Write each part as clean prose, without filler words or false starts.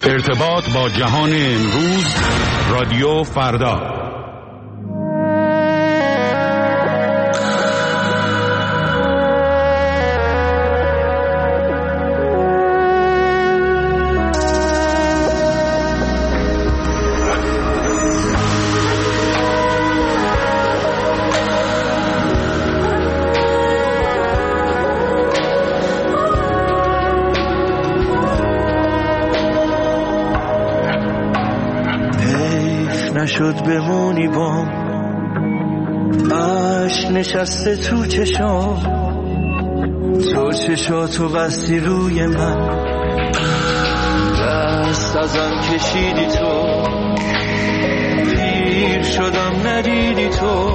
ارتباط با جهان امروز، رادیو فردا. نشد بمونی بام، عشق نشسته تو چشام، تو چشاتو بستی روی من، دست ازم کشیدی تو، پیر شدم ندیدی تو،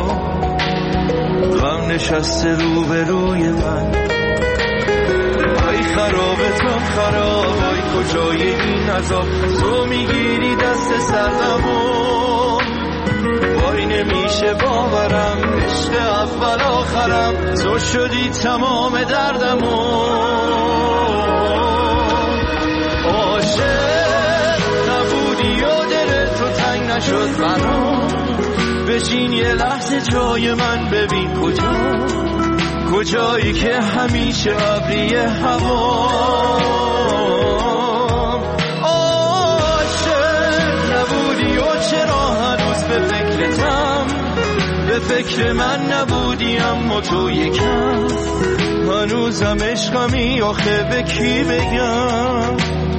غم نشسته رو به روی من. ای خرابتم خراب، ای کجای این عذاب، تو میگیری دست سردمو، وای نمیشه باورم، عشق اول آخرم، تو شدی تمام دردمو. عاشق نبودی و دل تو تنگ نشد برام، بشین یه لحظه جای من، ببین کجایی که همیشه ابری هوا. عاشق نبودی و چرا هنوز به فکرتم، به فکر من نبودی اما تو یکم، هنوزم عشقمی آخه به کی بگم،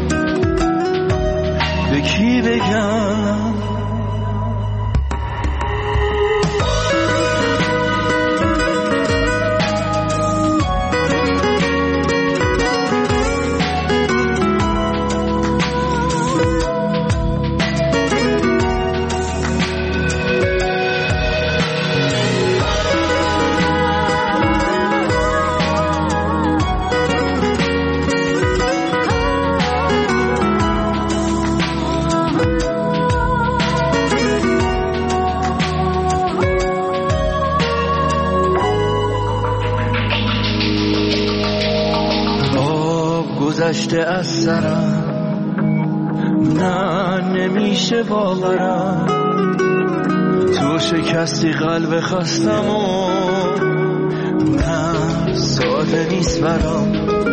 به کی بگم. گذشته از سرم، نه نمیشه باورم، تو شکستی قلب خستم و نه ساده نیست برام،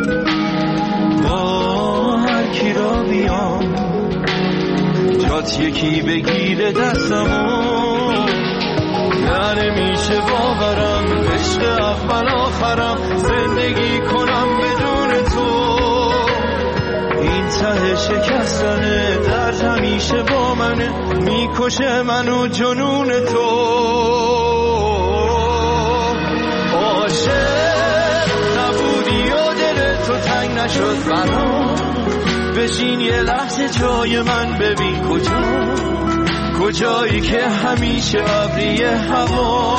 با هر کی را بیام جات یکی بگیره دستمو، نه نمیشه باورم، عشق اول آخرم، زندگی کنم بدون تو، این ته شکستنه، درد همیشه با منه، میکشه منو جنون تو. عاشق نبودی و دل تو تنگ نشد برام، بشین یه لحظه جای من، ببین کجایی که همیشه ابری هوا.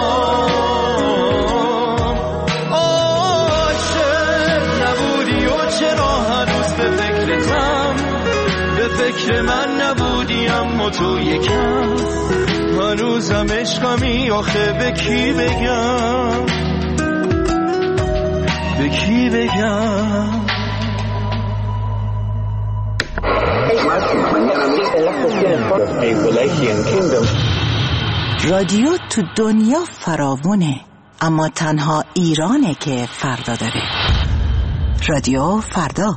چرا هنوز به فکرتم، به فکر من نبودی اما تو یکم، هنوزم عشقمی آخه به کی بگم، به کی بگم. رادیو تو دنیا فراوونه، اما تنها ایرانه که فردا داره. رادیو فردا.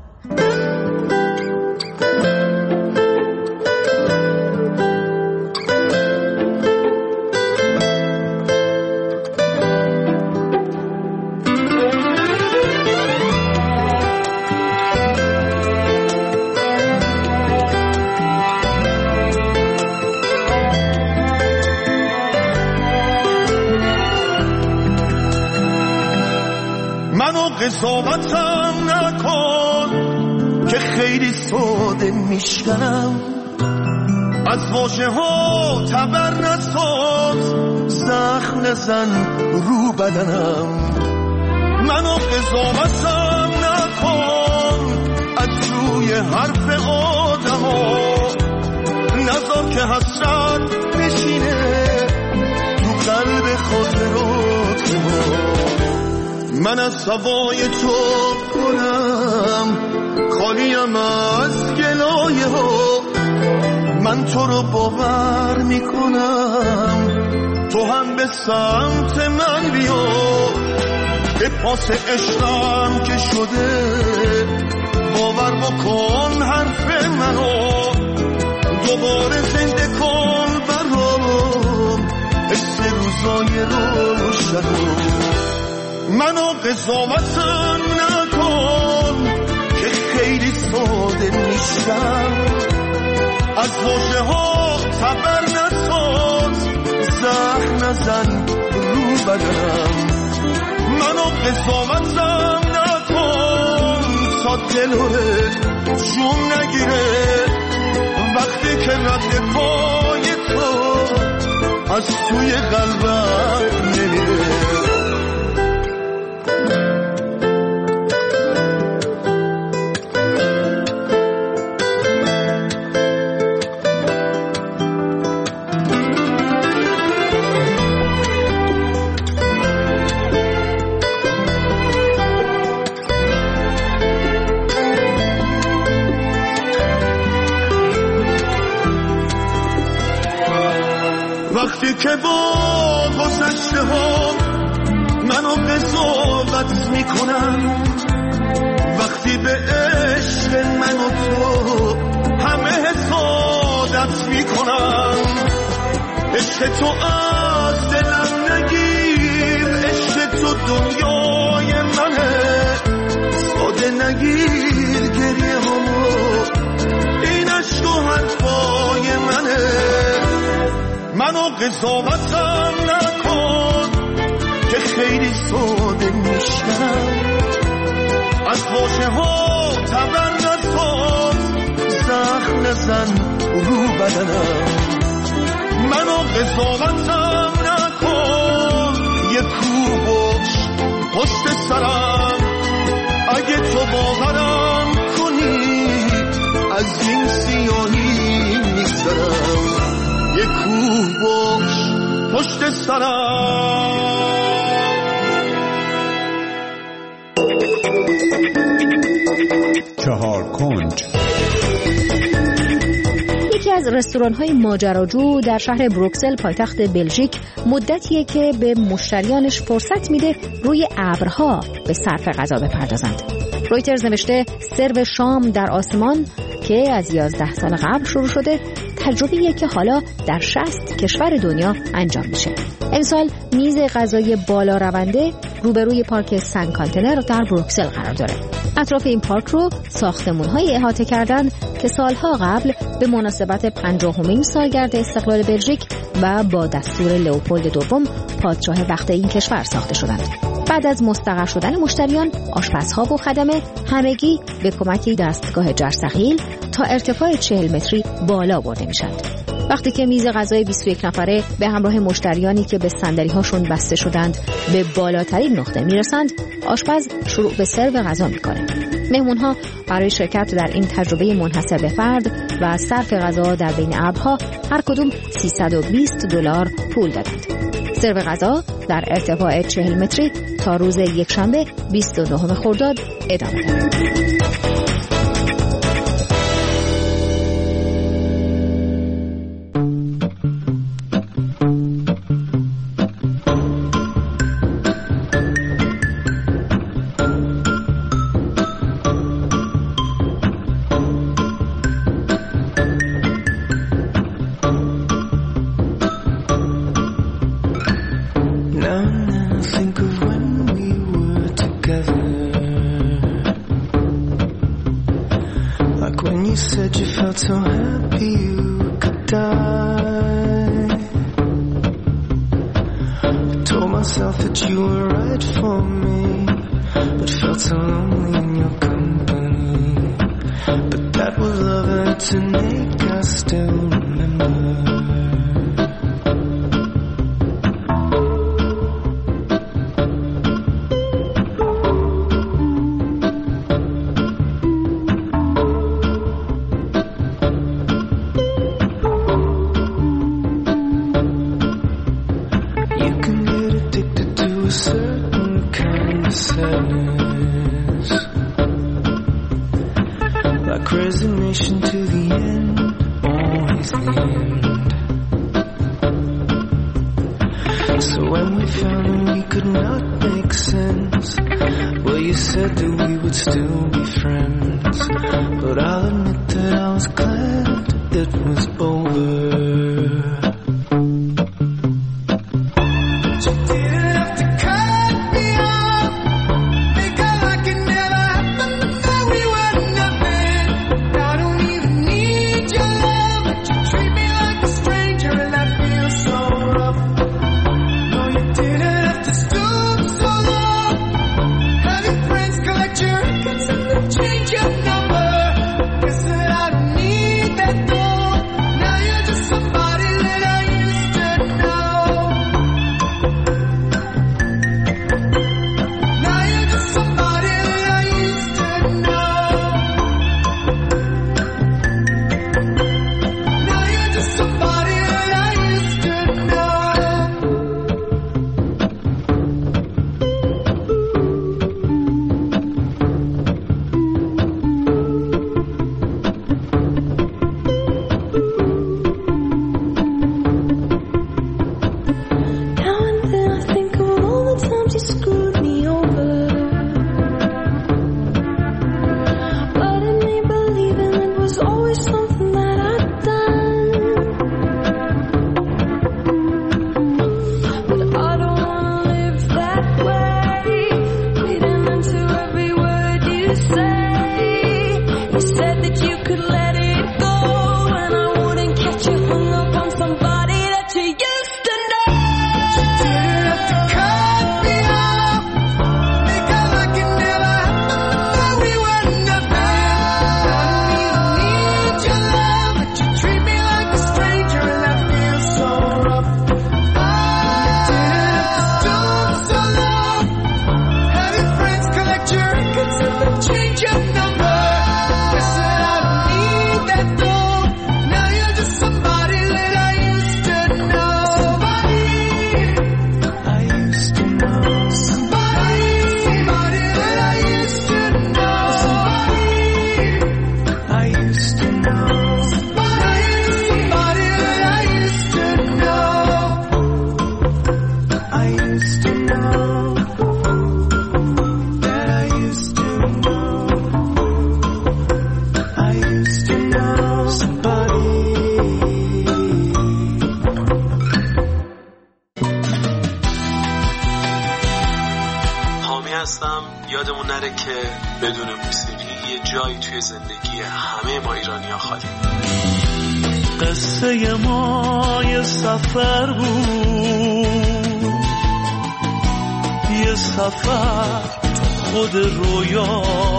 منو قضاوتم نکن که خیلی ساده میشکنم، از واژه ها تبر نساز، زخم نزن رو بدنم. منو قضاوتم نکن از روی حرف آدم ها، نذار که حسرت بشینه تو قلب خاطرات ما. من از هوای تو کنم، خالیم از گلایه ها، تو رو باور میکنم، تو هم به سمت من بیا، به پاس عشقم که شده باور بکن حرف منو، دوباره زنده کن برام حس روزای روشنو، منو قضاوتم نکن که خیلی ساده نیستم، از واژه ها خبر نساز، زخم نزن رو بدنم، منو قضاوتم نکن تا دلت جون نگیره، وقتی که رد پای تو از توی قلبم نمیره. وقتی که با گذشته ها منو قضاوت میکنم، وقتی به عشق من و تو همه حسادت میکنم، عشق تو از دلم نگیر، عشق تو دنیای منه، ساده نگیر گریه همو، این عشق و حرفای منه، منو قضاوتم نکن که خیلی ساده میشم، از واژه ها تبر نساز، زخم نزن رو بدنم، منو قضاوتم نکن، یه کوه باش پشت سرم، اگه تو باورم کنی از این سیاهی میگذرم، یه کوه باش پشت سرم. چهار کنج. یکی از رستوران‌های ماجراجو در شهر بروکسل پایتخت بلژیک مدتیه که به مشتریانش فرصت میده روی ابرها به صرف غذا بپردازند. رویترز نوشته سرو شام در آسمان که از 11 سال قبل شروع شده، تجربه‌ایه که حالا در 60 کشور دنیا انجام میشه. امسال میز غذای بالا رونده روبروی پارک سن کانتنر در بروکسل قرار داره. اطراف این پارک رو ساختمان‌های احاطه کردن که سالها قبل به مناسبت 50مین سالگرد استقلال بلژیک و با دستور لئوپولد دوم پادشاه وقت این کشور ساخته شدند. بعد از مستقر شدن مشتریان، آشپزها و خدمه همگی به کمک دستگاه جرثقیل تا ارتفاع 40 متری بالا برده میشند. وقتی که میز غذای 21 نفره به همراه مشتریانی که به صندلی‌هاشون بسته شدند به بالاترین نقطه میرسند، آشپز شروع به سرو غذا میکنه. مهمونها برای شرکت در این تجربه منحصر به فرد و صرف غذا در بین ابرها هر کدوم $320 پول دادند. سرو غذا در ارتفاع 40 متری تا روز یکشنبه 29 خرداد ادامه دارد. So happy you could die. I told myself that you were right for me, but felt so lonely in your company. But that was love and to make us still remember. Resignation to the end, always was the end. So when we found we could not make sense, well, you said that we would still be friends. But I'll admit that I was glad it was over. یادمون نره که بدون موسیقی یه جایی توی زندگی همه ما ایرانی‌ها خالی. قصه ما یه سفر بود، یه سفر خود رویا،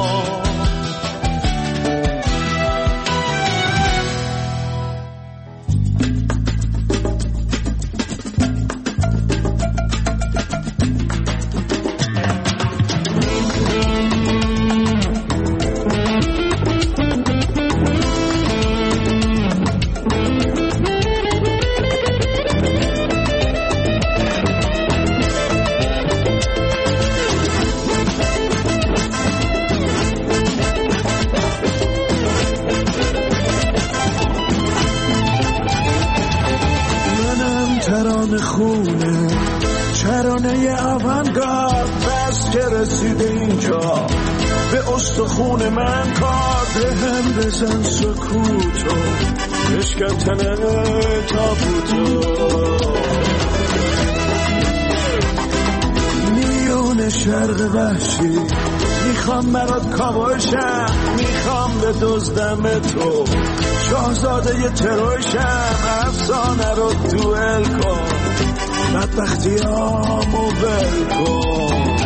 خونه چرانه آونگارد بس که رسیده اینجا به استخون من کار هم بزن سکوتو بشکن تابوتو میون شرق وحشی میخوام برات کاوشم، میخوام به دزدم تو شاهزاده ی تروشم، افسانه رو دوئل کن بدبختیامو ول کن،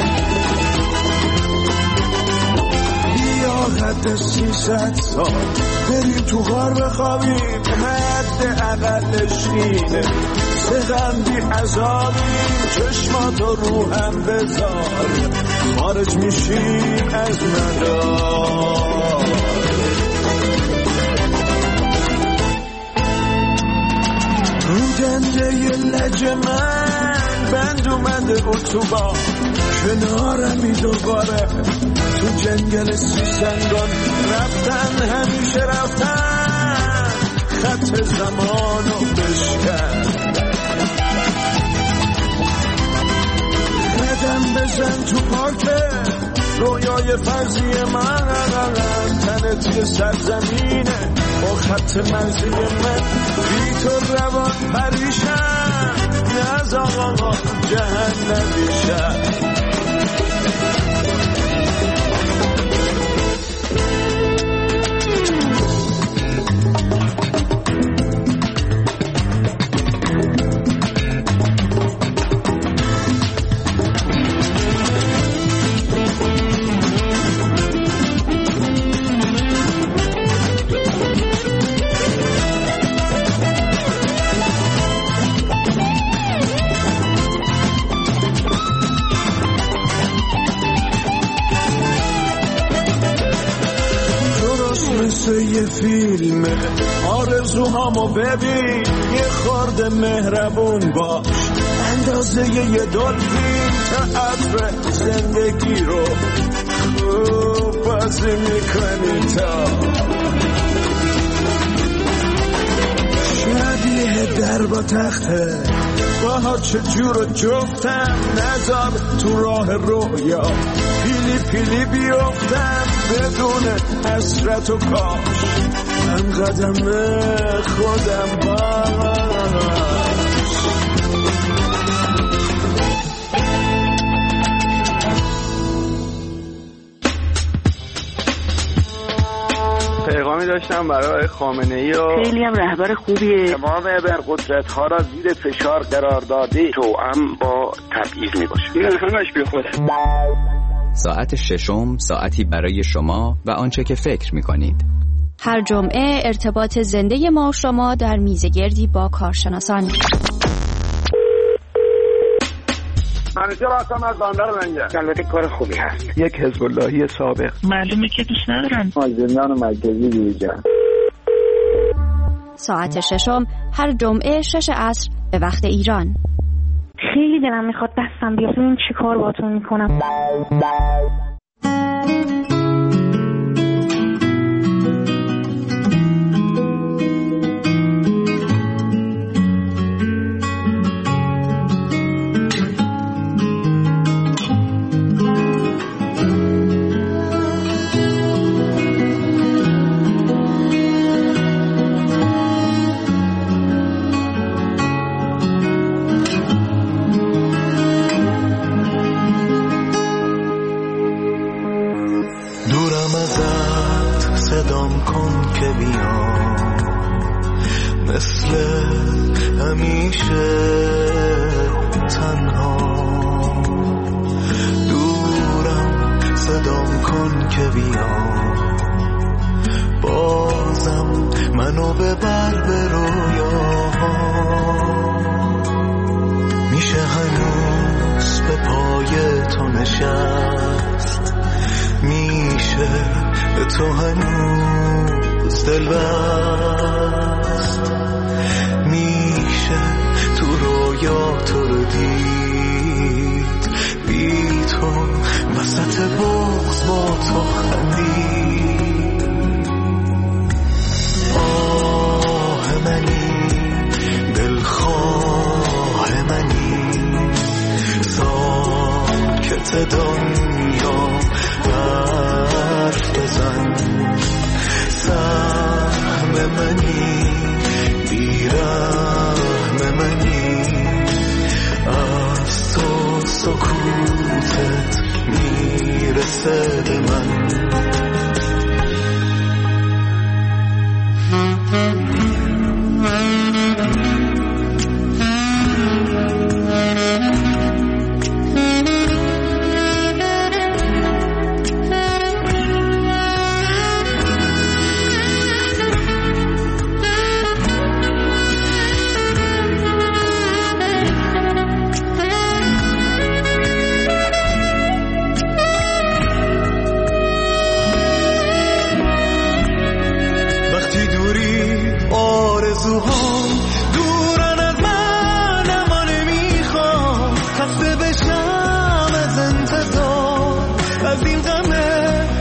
بیا حد 300 سال بریم تو غار بخوابیم، حد اقلش اینه سغندی عذابیم، چشماتو رو هم بذار خارج میشیم از مدار. رو دنده ی لج من بند اومده اتوبان، کنارمی دوباره تو جنگل 30 سنگان رفتن، همیشه رفتن خط زمانو بشکن قدم بزن تو پارک رویای فرضی من تنت یه سرزمینه با خط مرزی من بی تو روان پریشم از آقا جهنمی شد یه فیلمه آرزوهامو ببین یه خورده مهربون باش اندازه یه دلفین تئاتر زندگی رو خوب بازی میکنی تا شبیه در با تخته باها چجور جفتم نذار تو راه رویا پیلی پیلی بیفتم بدون حسرت و کاش من قدم خودم باش پیغامی داشتم برای خامنه‌ای و خیلی هم رهبر خوبیه تمام ابرقدرت‌ها را زیر فشار قرار داده توأم با تبعیض میباشه این همش بی خوده. ساعت ششم ساعتی برای شما و آنچه که فکر می‌کنید. هر جمعه ارتباط زنده ما و شما در میزگردی با کارشناسان. منیجر هستم از بندر منجر. البته کار خوبی هست. یک حزب اللهی سابق. معلومه که دوست ندارن. زندان مرکزی دیجا. ساعت ششم هر جمعه 6 عصر به وقت ایران. خیلی دلم میخواد دستم بیاد ببین چی کار باهاتون میکنم.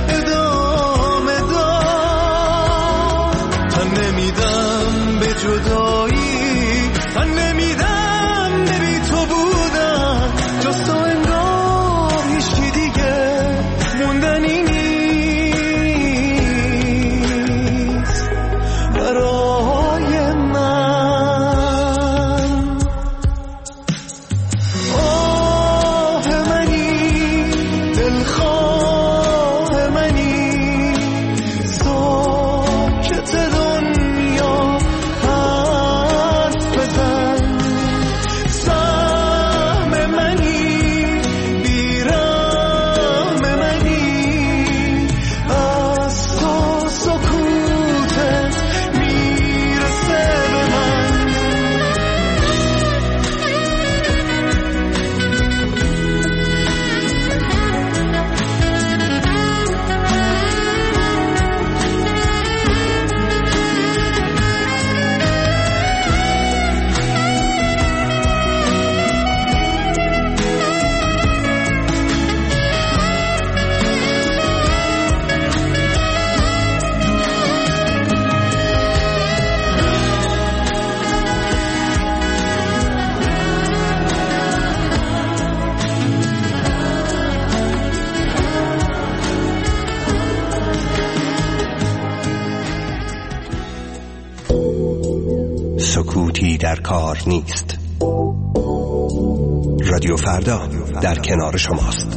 جدا سکوتی در کار نیست. رادیو فردا در کنار شماست.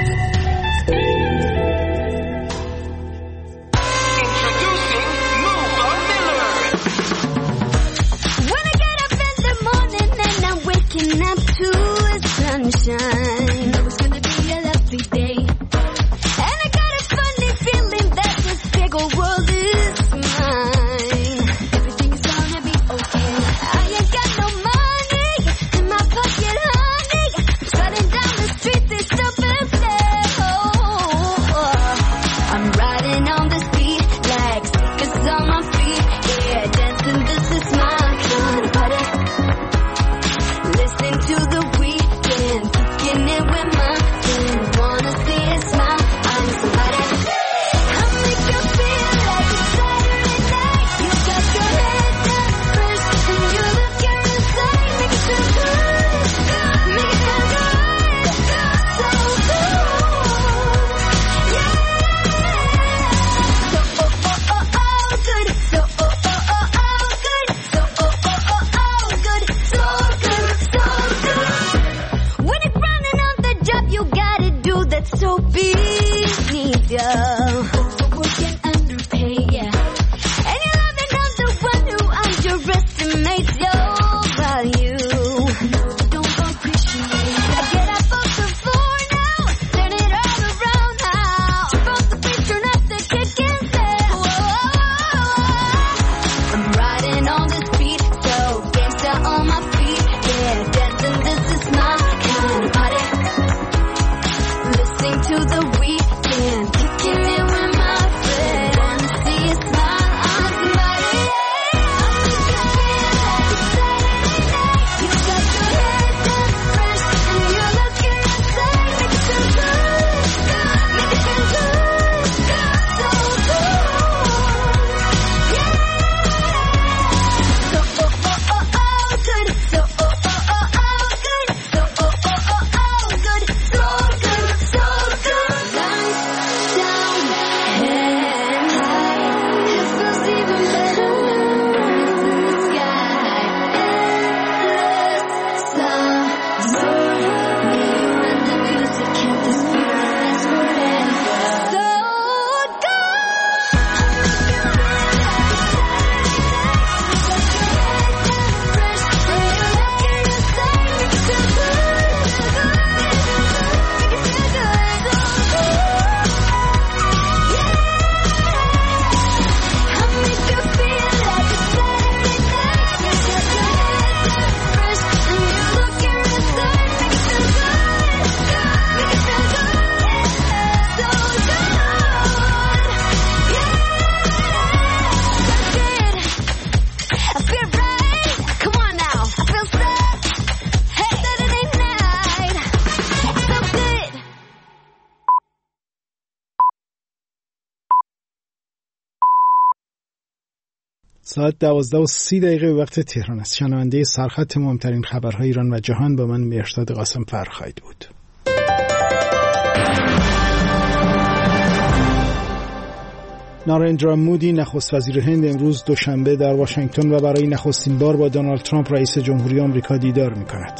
ساعت 12:30 به وقت تهران است. شنونده سرخط مهمترین خبرهای ایران و جهان با من مهرداد قاسم فر خواهید بود. نارندرا مودی نخست وزیر هند امروز دوشنبه در واشنگتن و برای نخستین بار با دونالد ترامپ رئیس جمهوری آمریکا دیدار می‌کند.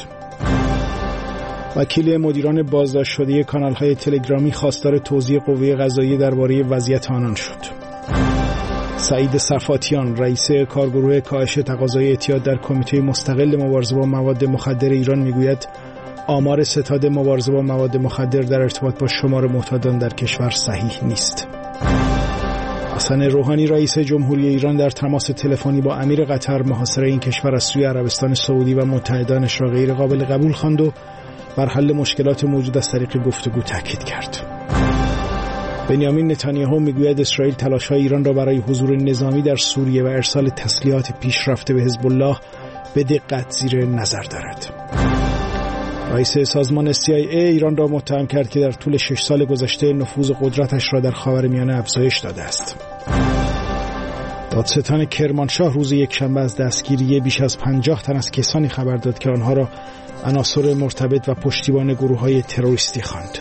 وکیل مدیران بازداشت شده کانال‌های تلگرامی خواستار توضیح قوه قضاییه درباره وضعیت آنان شد. سعید صفاتیان رئیس کارگروه کاهش تقاضای اعتیاد در کمیته مستقل مبارزه با مواد مخدر ایران میگوید آمار ستاد مبارزه با مواد مخدر در ارتباط با شمار معتادان در کشور صحیح نیست. حسن روحانی رئیس جمهوری ایران در تماس تلفنی با امیر قطر محاصره این کشور از سوی عربستان سعودی و متحدانش را غیر قابل قبول خواند و بر حل مشکلات موجود از طریق گفتگو تاکید کرد. بنیامین نتانیاهو میگوید اسرائیل تلاش‌های ایران را برای حضور نظامی در سوریه و ارسال تسلیحات پیشرفته به حزب الله به دقت زیر نظر دارد. رئیس سازمان CIA ایران را متهم کرد که در طول 6 سال گذشته نفوذ قدرتش را در خاورمیانه افزایش داده است. دادستان کرمانشاه روز یکشنبه از دستگیری بیش از 50 تن از کسانی خبر داد که آنها را عناصر مرتبط و پشتیبان گروه‌های تروریستی خواند.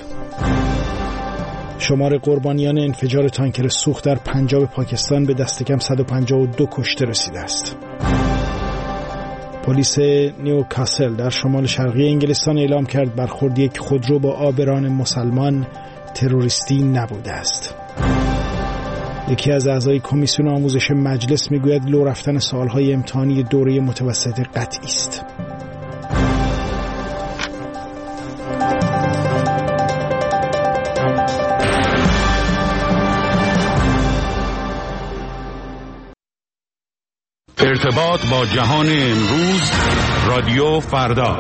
شمار قربانیان انفجار تانکر سوخت در پنجاب پاکستان به دست کم 152 کشته رسیده است. پلیس نیوکاسل در شمال شرقی انگلستان اعلام کرد برخورد یک خودرو با آبران مسلمان تروریستی نبوده است. یکی از اعضای کمیسیون آموزش مجلس میگوید لو رفتن سوالهای امتحانی دوره متوسط قطعی است. ارتباط با جهان امروز، رادیو فردا.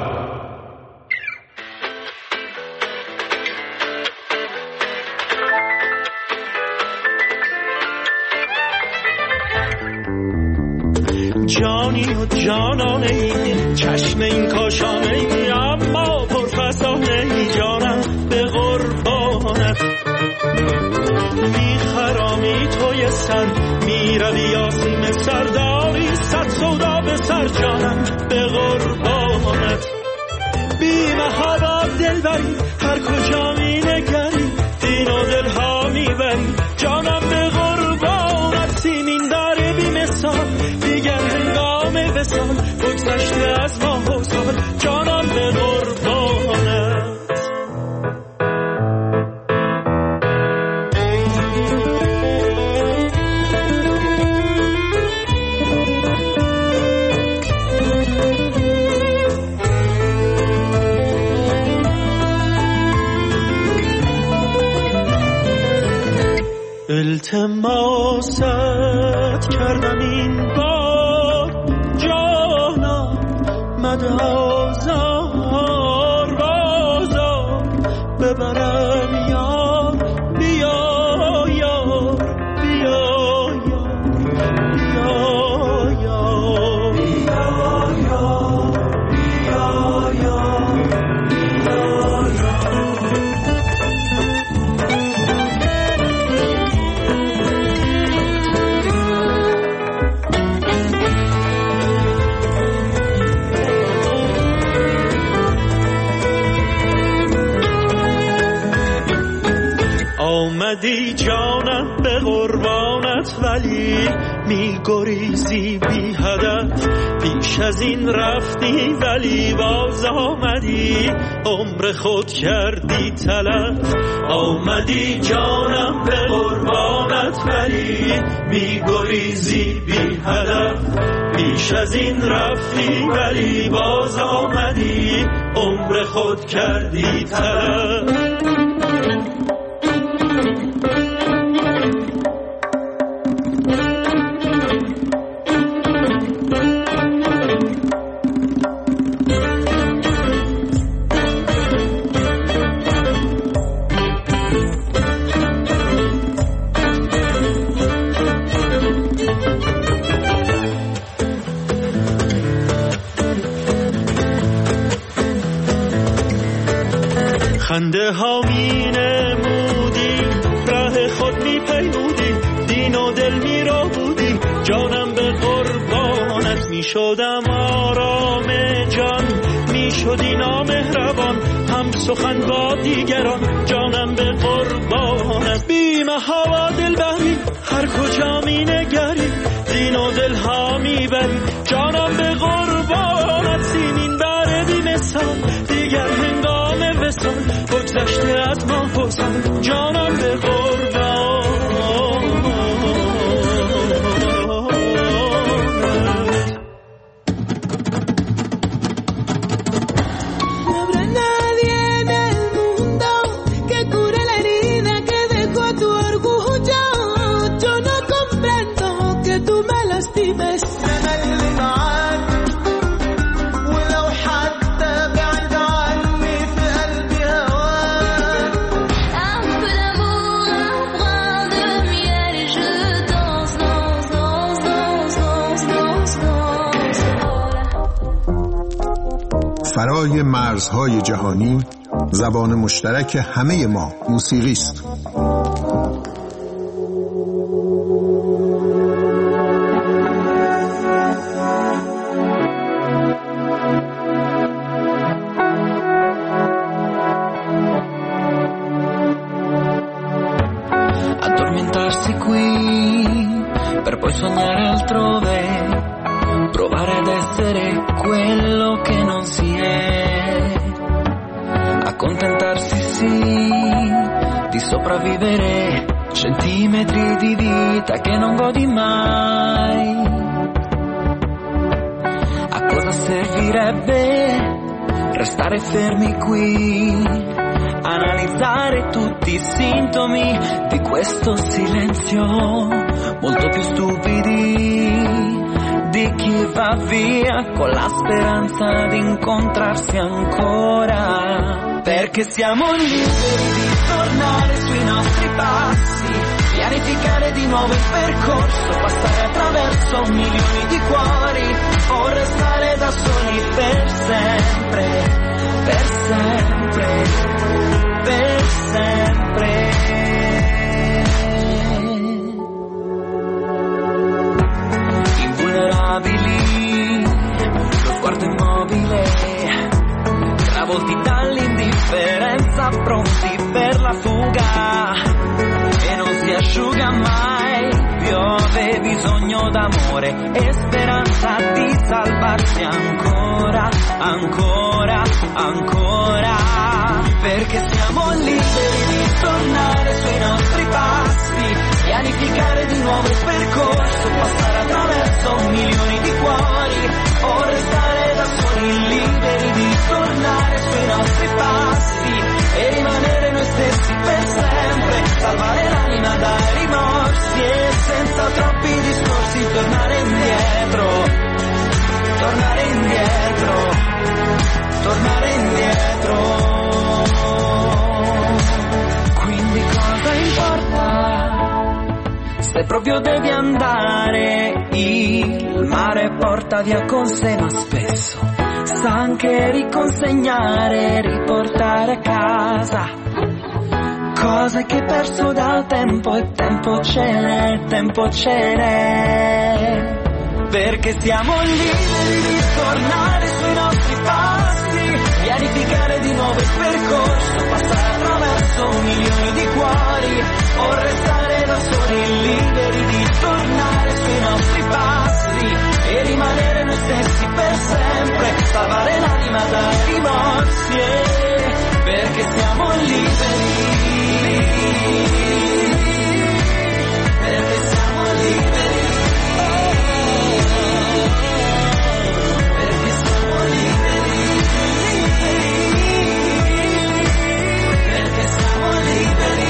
جانی و جانانه ای، چشم این کاشانه ای، اما پرفسانه ای، جانم به قربانت. میخرامی توی سر، میروی آسیم سرداری، صد سودا به سر، جانم به قربانت. بی محابا دل بری، هر کجا می نگری، دین و دل ها میبری، جانم به قربانت. سیمین داره بی مثال، دیگر هنگام وصال، بگذشته از ماه و سال، جانم به قربانت. التماست کردم این بار، جانم مده آزار بازار، ببرم یار، بیا یار، بیا یار، بیا یار، بیا یار، بیا یار، بیا یار. آمدی جانم به قربانت، ولی می گریزی بی هدف. پیش از این رفتی ولی باز آمدی، عمر خود کردی تلف. آمدی جانم به قربانت، ولی می گریزی بی هدف. پیش از این رفتی ولی باز آمدی، عمر خود کردی تلف. خنده ها می نمودی، راه خود می پیمودی، دین و دل می رو بودی، جانم به قربانت. می شدم آرام جان، می شدی نامهربان، هم سخن با دیگران، جانم به قربانت. بی محابا دل بری، هر کجا می نگری، دین و دل ها می بری، جانم به قربانت. سیمین بره بی مثال، دیگر هنگام وصال، بگذشته از ماه و سال، جانم به قربانت. فرای مرزهای جهانی، زبان مشترک همه ما موسیقی است. Addormentarsi qui per poi sognare altrove, provare ad essere quello che non si è, accontentarsi sì di sopravvivere centimetri di vita che non godi mai. A cosa servirebbe restare fermi qui, analizzare tutti i sintomi di questo silenzio, molto più stupidi di chi va via con la speranza di incontrarsi ancora, perché siamo liberi di tornare sui nostri passi, pianificare di nuovo il percorso, passare attraverso milioni di cuori o restare da soli per sempre, per sempre, per sempre. Invulnerabili, lo sguardo immobile, travolti dall'indifferenza, pronti per la fuga, e non si asciuga mai, piove bisogno d'amore e speranza di salvarsi ancora, ancora, ancora, perché siamo liberi di tornare sui nostri passi, pianificare di nuovo il percorso, passare attraverso milioni di cuori o restare da soli, liberi di tornare sui nostri passi e rimanere noi stessi per sempre, salvare l'anima dai rimorsi e senza troppi discorsi tornare indietro, tornare indietro, tornare indietro. Quindi cosa importa se proprio devi andare? Il mare porta via con sé, ma spesso sa anche riconsegnare, riportare a casa cose che hai perso dal tempo, e tempo ce n'è, tempo ce n'è, perché siamo liberi di tornare sui nostri passi, pianificare di nuovo il percorso, passare attraverso milioni di cuori o restare da soli, liberi di tornare sui nostri passi e rimanere noi stessi per sempre, salvare l'anima dai rimorsi, perché siamo liberi, perché siamo liberi, perché siamo liberi, perché siamo liberi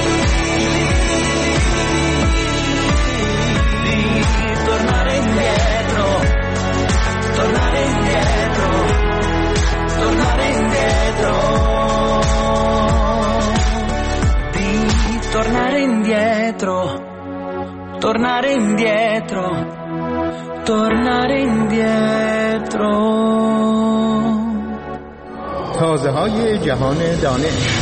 di tornare indietro, tornare indietro, tornare indietro, di tornare indietro, tornare indietro, tornare indietro. تازه‌های جهان دانش.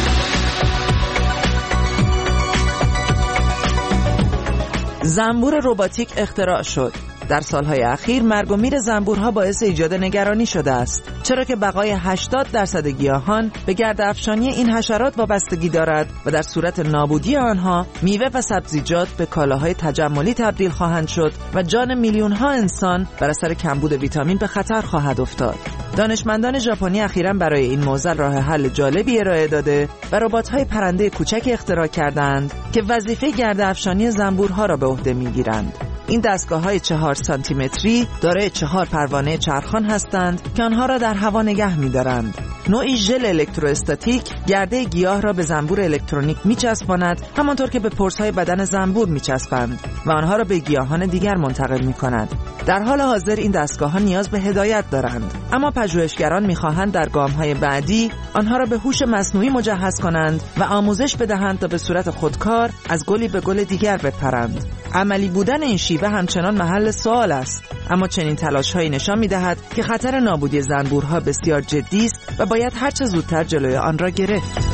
زنبور رباتیک اختراع شد. در سالهای اخیر مرگ و میر زنبورها باعث ایجاد نگرانی شده است، چرا که بقای 80% گیاهان به گرده‌افشانی این حشرات وابستگی دارد و در صورت نابودی آنها میوه و سبزیجات به کالاهای تجملی تبدیل خواهند شد و جان میلیون‌ها انسان بر اثر کمبود ویتامین به خطر خواهد افتاد. دانشمندان ژاپنی اخیراً برای این موضوع راه حل جالبی ارائه داده و ربات‌های پرنده کوچک اختراع کردند که وظیفه گرده‌افشانی زنبورها را به عهده می‌گیرند. این دستگاه‌های 4 سانتیمتری دارای 4 پروانه چرخان هستند که آنها را در هوا نگه می‌دارند. نوعی ژل الکتروستاتیک گرده گیاه را به زنبور الکترونیک می‌چسباند، همانطور که به پرس‌های بدن زنبور می‌چسبند و آنها را به گیاهان دیگر منتقل می‌کنند. در حال حاضر این دستگاه‌ها نیاز به هدایت دارند، اما پژوهشگران می‌خواهند در گام‌های بعدی آنها را به هوش مصنوعی مجهز کنند و آموزش بدهند تا به صورت خودکار از گلی به گل دیگر بپرند. عملی بودن این شیوه همچنان محل سوال است، اما چنین تلاش‌هایی نشان می‌دهد که خطر نابودی زنبورها بسیار جدی است و باید هر چه زودتر جلوی آن را گرفت.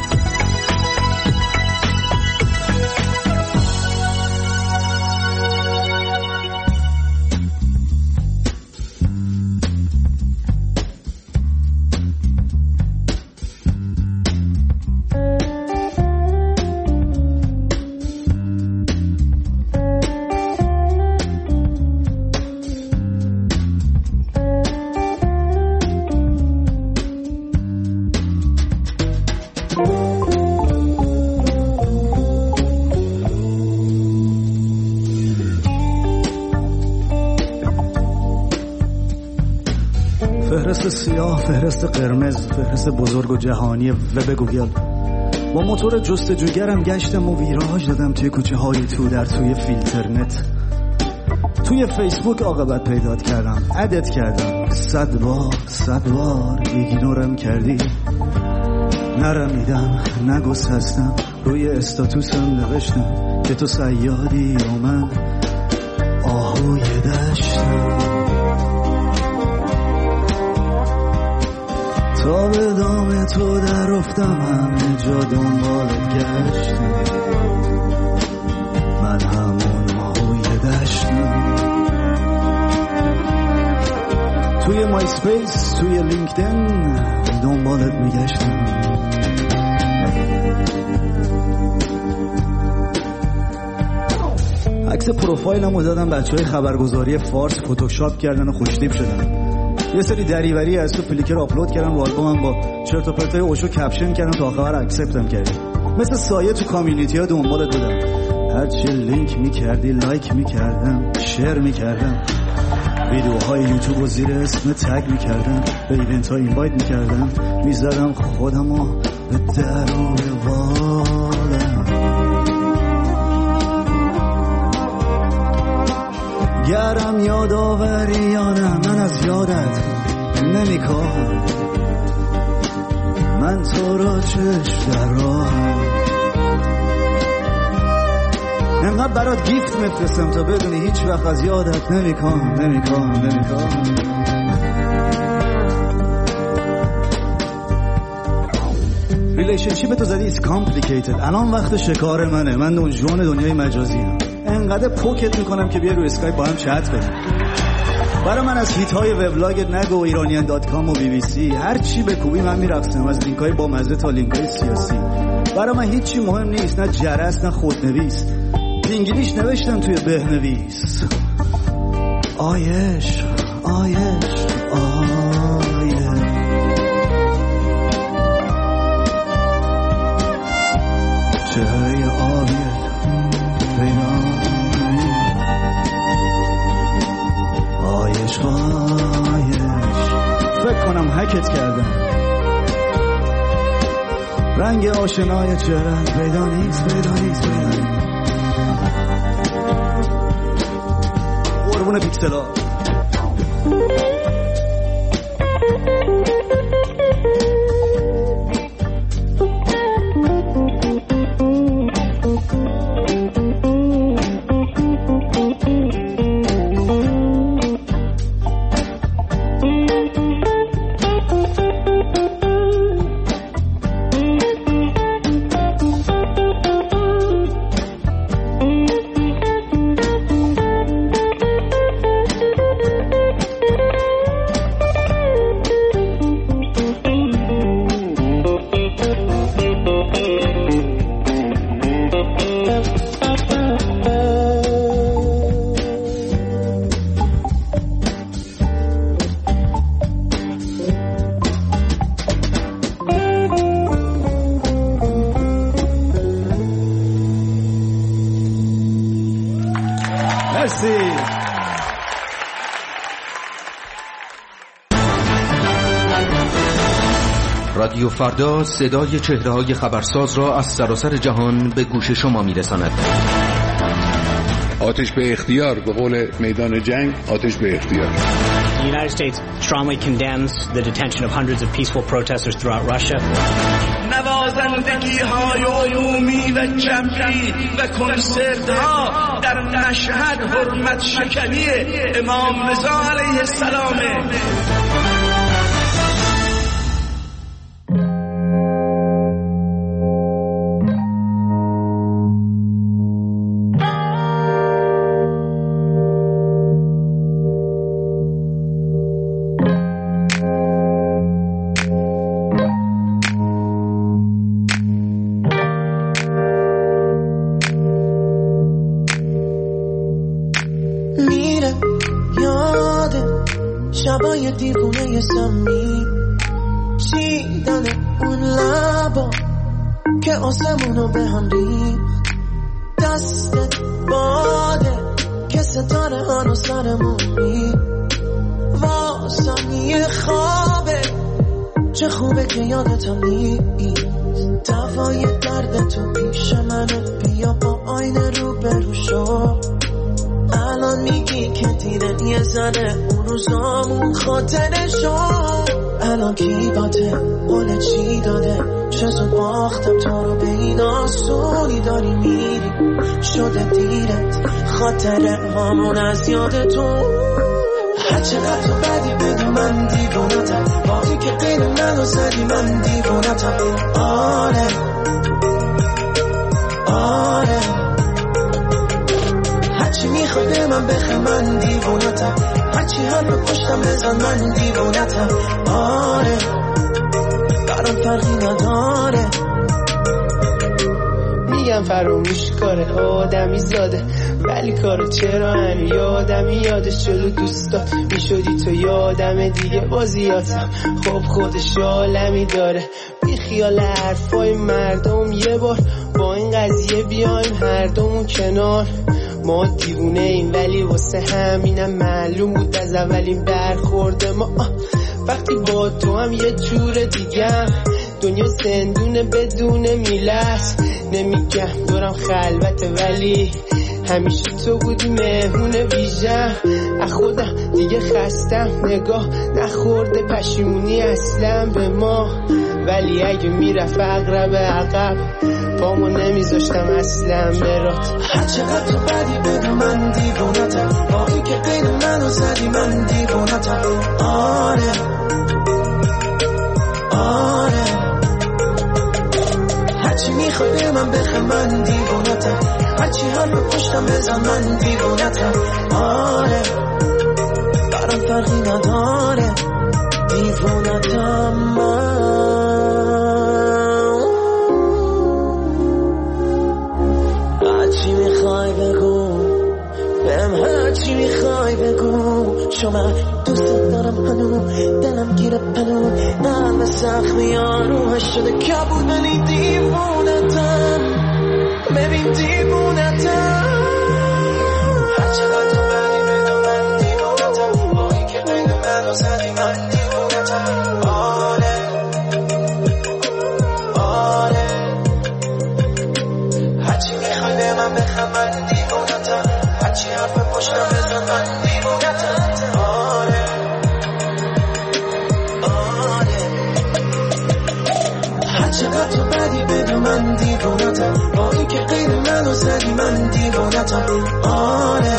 فهرست سیاه، فهرست قرمز، فهرست بزرگ و جهانی وب گوگل. با موتور جستجوگرم گشتم و ویراژ دادم توی کوچه های تو در توی فیلترنت. توی فیسبوک عاقبت پیدات کردم، ادت کردم، 100 بار ایگنورم کردی. نرمیدم، نگسستم، روی استاتوسم نوشتم که تو صیادی و من آهوی دشتم. تا به دام تو در افتم همه جا دنبالت گشتم، من همون آهوی دشتم. توی مای سپیس، توی لینکدین دنبالت میگشتم. عکس پروفایلمو دادم بچهای خبرگزاری فارس فتوشاپ کردن و خوشتیپ شدن. یه سری دریوری از تو فلیکر آپلود کردم رو آلبومم، با چرت و پرتای اوشو کپشن کردم تا آخر اکسپتم کردی. مثل سایه تو کامیونیتی ها دنبالت بودم، هرچی لینک میکردی لایک میکردم، شیر میکردم، ویدیوهای یوتیوب و زیر اسم تگ میکردم، به ایونت ها اینوایت میکردم، میزدم خودمو به در و بالم. گرم یادآوریانم، من از یادت نمیکنم، من تو را چشم در راهم. انقدر برات گیفت میفرستم تا بدونی هیچ وقت از یادت نمیکنم. ریلیشنشیپ تو زدی it's complicated. الان وقت شکار منه، من دونجوان دنیای مجازی هم. انقدر پوکت میکنم که بیا روی اسکایپ با هم چت کنیم. برای من از هیت های وبلاگت نگو، iranian.com و BBC، هر چی بکوبی من میرقصم، از لینک های با مزه تا لینک های سیاسی. برای من هیچی مهم نیست، نه جرس نه خودنویس. انگلیش نوشتم توی بهنویس. آیش چهره آبیت پیدا آیش فکر کنم هکت کردم، رنگ آشنای چهره‌ات پیدا نیست. قربون پیکسلا. رادیو فردا صدای چهره‌های خبرساز را از سراسر جهان به گوش شما می‌رساند. آتش به اختیار، به قول میدان جنگ، آتش به اختیار. The United States strongly condemns the detention of hundreds of peaceful protesters throughout Russia. نوازندگی‌های عمومی و جمعی و کنسرت‌ها در مشهد حرمت شکنی امام رضا علیه السلام. شبای دیوونه سمی چیدن اون لبا که آسمونو به هم ریخت، دستت باده که ستاره هنو سرمون ریخت، واسم یه خواب چه خوبه که یادتم نیست دوای درد تو پیش منه بیا با آینه رو برو شو الان میگی که دیره یه زنه اون روزامون خاطره شو الان کی باته قول چی داده چه زود باختم تا رو به این آسونی داری میری شده دیرت خاطره هامون از یادتون هر چقدر تو بدی بگو من دیوونتم باقی که قید منو زدی من دیوونتم آره آره هرچی میخوای به من بخه من دیوونتم هرچی حرف پشتم بزن من دیوونتم آره برام فرقی نداره میگم فراموش کاره آدمی زاده ولی کارو چرا هنو یادمی یادش جلو دوستات میشدی تو یادم دیگه بازیاتم خب خودش عالمی داره بی خیال حرفای مردم یه بار با این قضیه بیایم هر دومون کنار ما دیوونه ایم ولی واسه همینم معلوم بود از اولین برخورد ما وقتی با تو هم یه جور دیگه دنیا زندونه بدون میلت نمیگم دورم خلوته ولی همیشه تو بودی مهمون ویژه از خودم دیگه خستم نگاه نخورده پشیمونی اصلا به ما ولی اگه میرفت اقرب عقب پامو نمیذاشتم اصلا برات هر چقدر تو بدی بگو من دیوونتم باقی که قید منو زدی من دیوونتم آره آره هرچی میخوای به من بخه من دیوونتم هرچی حرف پشتم بزن من دیوونتم آره برام فرقی نداره دیوونتم من هرچی میخوای بگو بهم هرچی میخوای بگو چون من دوست دارم هنو دلم گیره پنو قلب زخمی آرومش شده کبود ولی دیوونتم ببین دیوونتم هر چقدر تو بدی بدو من دیوونتم باقی که قید منو زدی من دیوونتم آره آره هرچی میخوای به من بخم من دیوونتم هرچی حرف پشتم بزن من دیوونتم آره آره هر چقدر تو بدی بدو من دیوونتم با این که قید منو زدی من دیوونتم آره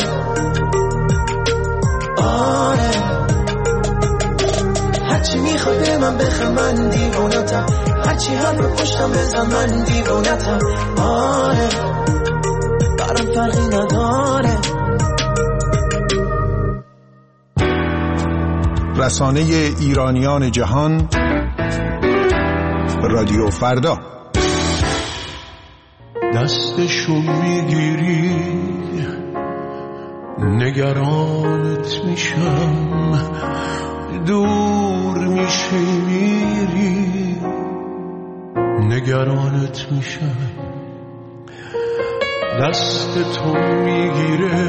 آره هرچی میخوای به من بخم من دیوونتم هرچی حرف پشتم بزن من دیوونتم آره برام فرقی نداره رسانه ایرانیان جهان رادیو فردا دستشو میگیری نگرانت میشم دور میشی میری نگرانت میشم دست تو میگیره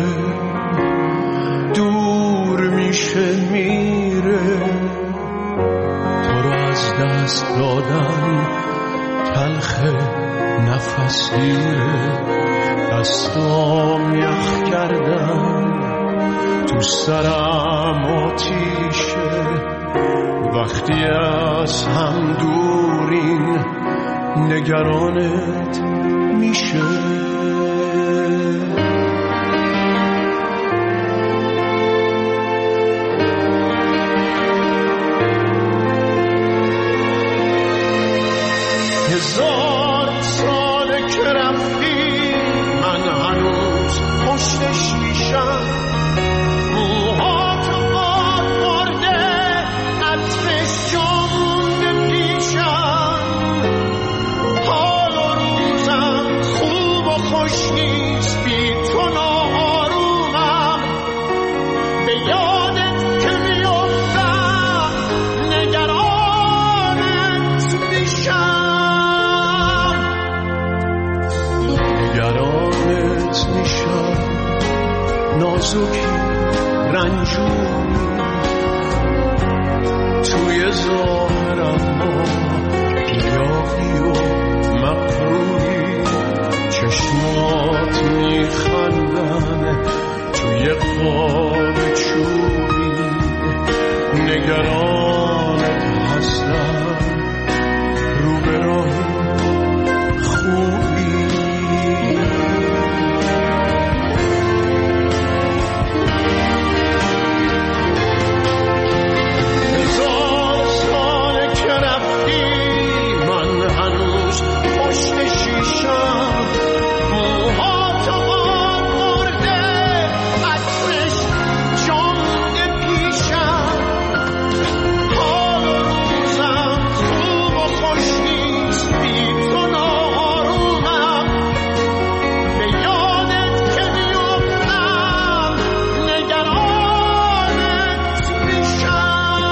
دور میشه میره تو رو از دست دادن تلخه نفس گیره دستام یخ کردن تو سرم آتیشه وقتی از هم دورین نگرانت میشه هزار ساله که رفتی من هنوز پشتش میشم موهات باد برده عطرش جامونده پیشم حال و روزم خوب و خوش نیست بی تو ناآرومم به یادت که میافتم نگرانت میشم نگرانت میشم نازکی رنجوری توی ظاهرم داغی و مقروری، چشمات میخندن توی قاب چوبی، نگرانت هستم رو به راه خوبی. هزار سال که رفتی من هنوز پشت شیشم، موها تو باد مرده عطرش جامده پیشم، حال و روزم خوب و خوش نیست بی تو ناآرومم، به یادت که میافتم نگرانت میشم.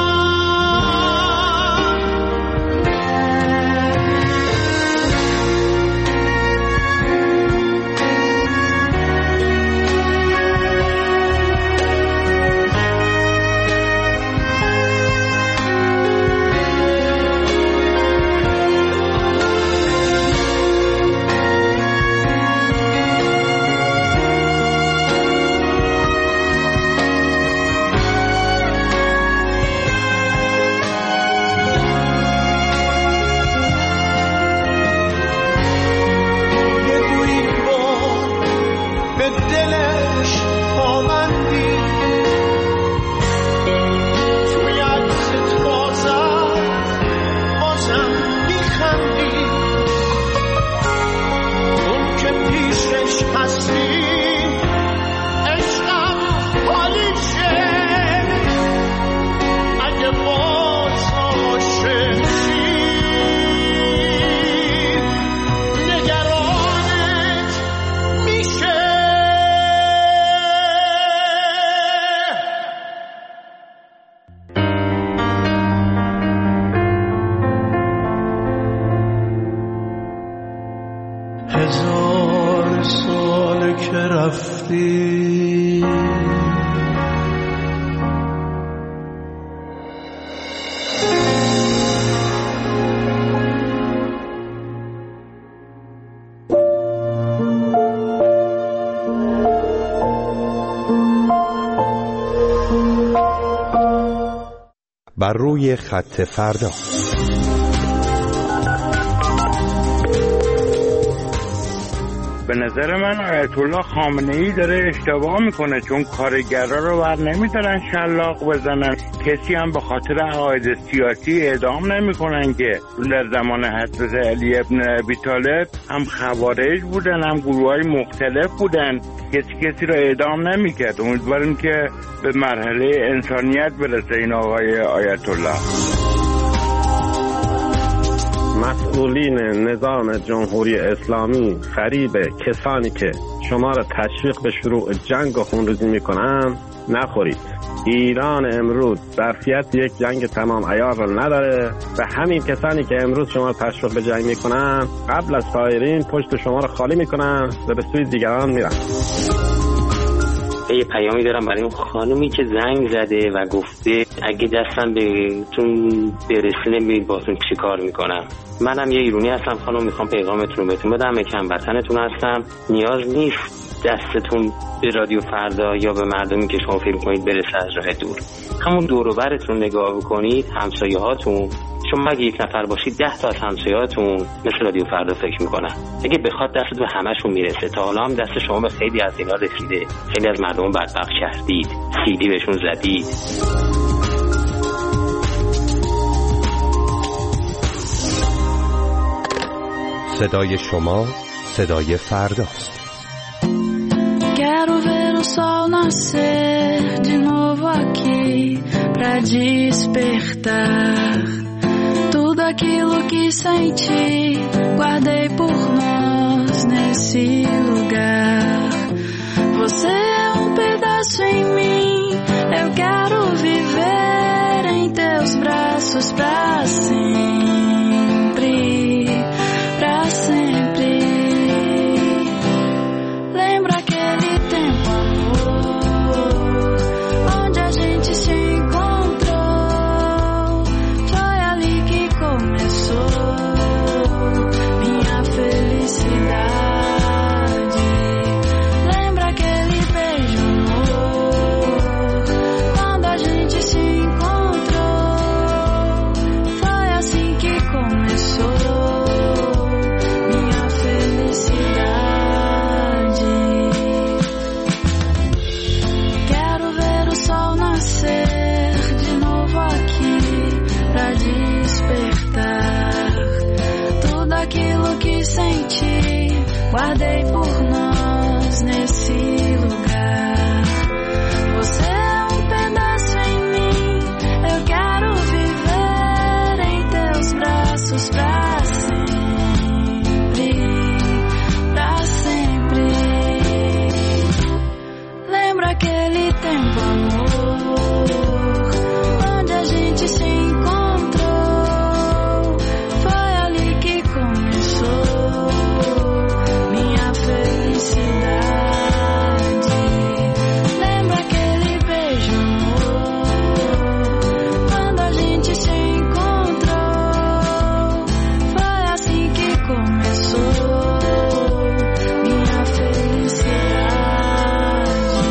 یه دوری کن به دلش آمندی، توی عکست بازم میخندی، اون که پیشش هستی عشقم حالیشه، اگه باز عاشق شی نگرانت میشه. هزار سال که رفتی بر روی خط فردا. به نظر من آیت الله خامنه‌ای داره اشتباه میکنه، چون کارگرا رو بر نمیدارن شلاق بزنن، کسی هم به خاطر عقاید سیاسی اعدام نمیکنن که در زمان حضرت علی ابن ابی طالب هم خوارج بودن هم گروه‌های مختلف بودن، کسی رو اعدام نمیکرد. امیدواریم که به مرحله انسانیت برسه این آقای آیت الله. مسئولین نظام جمهوری اسلامی فریب کسانی که شما را تشویق به شروع جنگ و خونریزی میکنن نخورید. ایران امروز ظرفیت یک جنگ تمام عیار را نداره و همین کسانی که امروز شما را تشویق به جنگ میکنن قبل از سایرین پشت شما را خالی میکنن و به سوی دیگران میرن. یه پیامی دارم برای اون خانومی که زنگ زده و گفته اگه دستم بهتون برسه نمیدید باتون چی کار میکنم. منم یه ایرانی هستم خانم، میخوام پیغامتون رو بهتون بدم، یکم وطنتون هستم. نیاز نیست دستتون به رادیو فردا یا به مردمی که شما فکر کنید برسه از راه دور. همون دور و برتون نگاه بکنید، همسایه هاتون، شما اگه یک نفر باشید 10 تا از همسایه‌هاتون مثل رادیو فردا فکر میکنن. اگه بخواد دست به همشون میرسه. تا حالا هم دست شما به خیلی از اینا رسیده، خیلی از مردم بدبخت کردید، سیدی بهشون زدید. صدای شما صدای فرداست. Quero ver o sol nascer de novo aqui pra despertar tudo aquilo que senti, guardei por nós nesse lugar. Você é pedaço em mim, eu quero viver em teus braços pra sempre, pra sempre. Lembra aquele tempo, amor, onde a gente se encontrou, foi ali que começou guardei por nós nesse lugar. Você é um pedaço em mim, eu quero viver em teus braços pra sempre, pra sempre. Lembra aquele tempo, amor, onde a gente se encontrou? Foi ali que começou minha felicidade. Lembra aquele beijo, amor, quando a gente se encontrou? Foi assim que começou minha felicidade.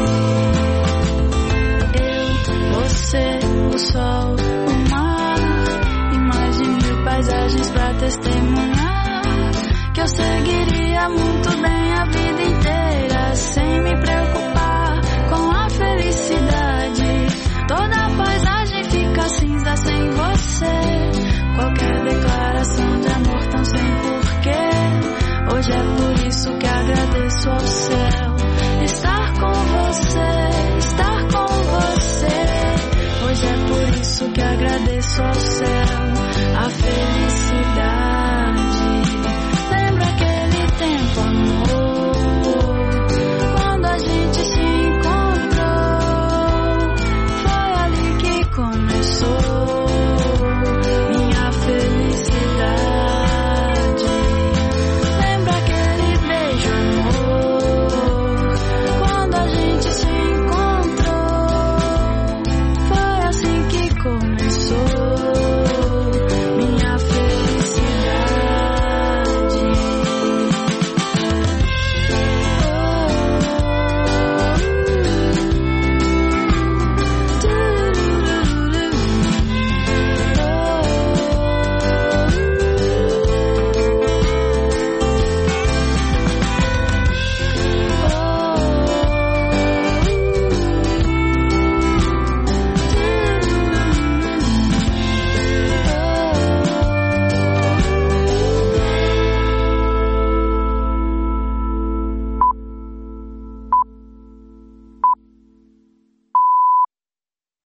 Eu, você, o sol, o mar e mais de 1000 paisagens pra testemunhar que eu seguiria muito bem a vida inteira sem me preocupar com a felicidade. Toda a paisagem fica cinza sem você, qualquer declaração de amor tão sem porquê. Hoje é por isso que agradeço ao céu estar com você, estar com você. Hoje é por isso que agradeço ao céu a felicidade.